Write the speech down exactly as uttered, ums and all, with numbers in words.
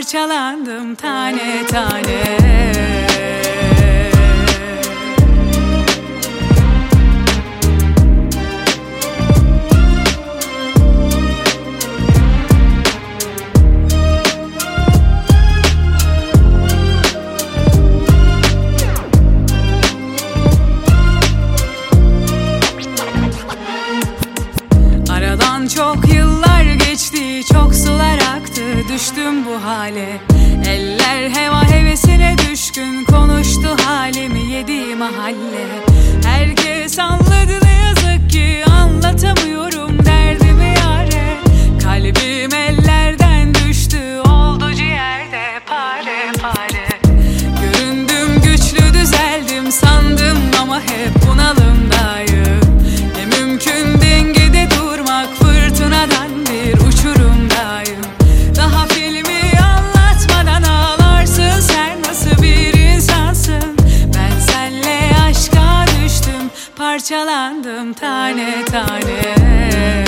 parçalandım tane tane. Aradan çok yıllar geçti, çok sular aktı, düştüm bu hale. Eller heva hevesine düşkün, konuştu halimi yedi mahalle. Herkes anladı ne yazık ki, anlatamıyorum derdimi yâre. Kalbim ellerden düştü, oldu ciğerde pare pare. Göründüm güçlü, düzeldim sandım ama hep bunalımdayım. Ne mümkün dengede durmak, fırtınadan bir uçurumdayım. Daha filmi anlatmadan ağlarsın, sen nasıl bir insansın? Ben senle aşka düştüm, parçalandım tane tane.